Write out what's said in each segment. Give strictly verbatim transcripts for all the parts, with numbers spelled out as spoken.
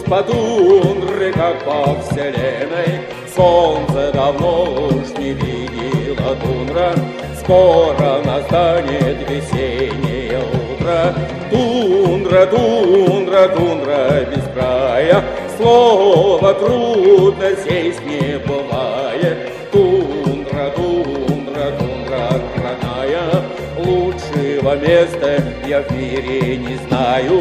по тундре, как по вселенной. Солнце давно уж не видела тундра, скоро настанет весеннее утро. Тундра, тундра, тундра без края, слово трудно здесь не бывает. Тундра, тундра, тундра родная, лучшего места я в мире не знаю.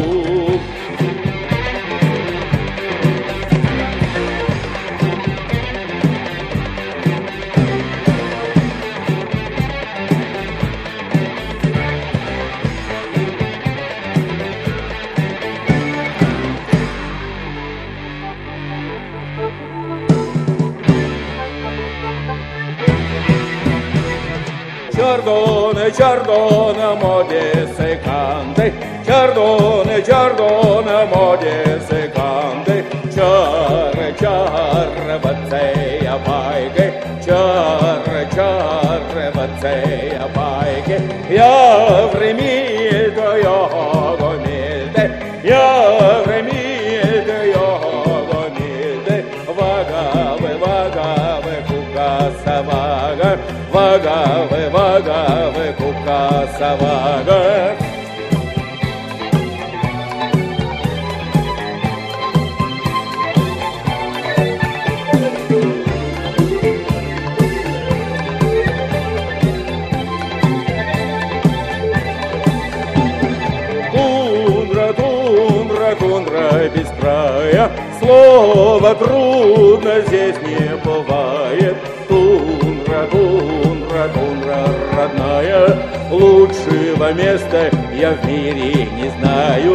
Giardone, giardone, mode secante, giardone, giardone, mode secante, ciarre, ciarre, bazzeia paige, ciarre, ciarre, bazzeia paige, ja vremilde, ja gomilde, ja vremilde, ja gomilde, vagave, vagave, kukasa vaga, vagave, vagave, kukasa vaga. Тундра, тундра, тундра без края, слово трудно здесь не бывает. Тундра, тундра, тундра родная, лучшего места я в мире не знаю.